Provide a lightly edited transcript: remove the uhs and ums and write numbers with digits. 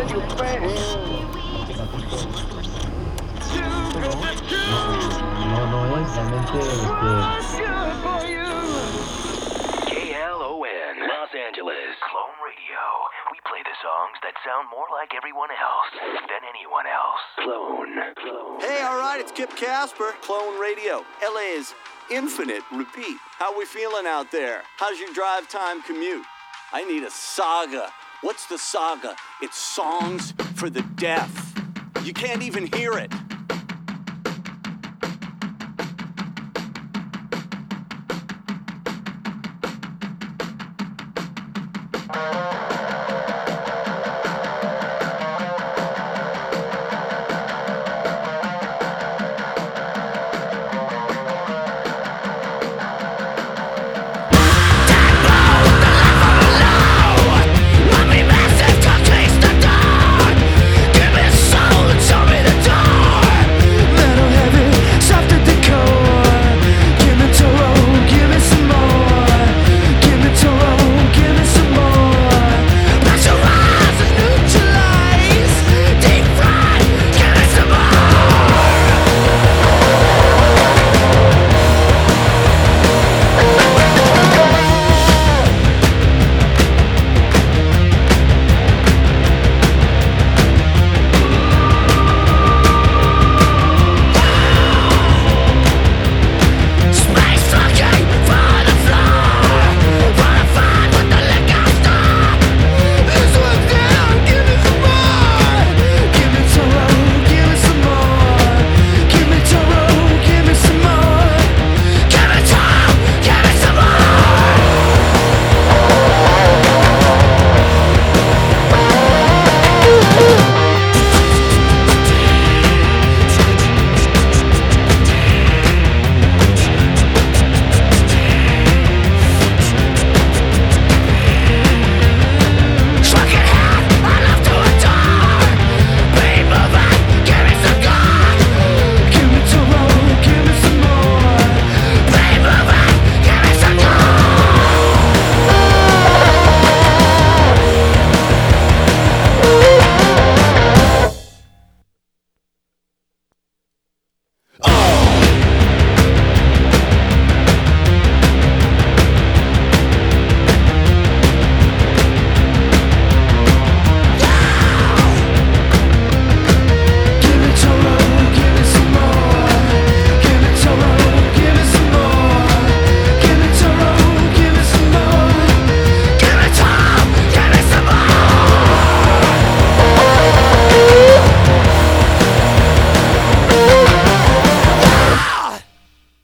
No es realmente KLON, Los Angeles. Clone Radio. We play the songs that sound more like everyone else than anyone else. Clone. Hey, all right, it's Kip Casper, Clone Radio. LA's infinite repeat. How we feeling out there? How's your drive time commute? I need a saga. What's the saga? It's songs for the deaf. You can't even hear it.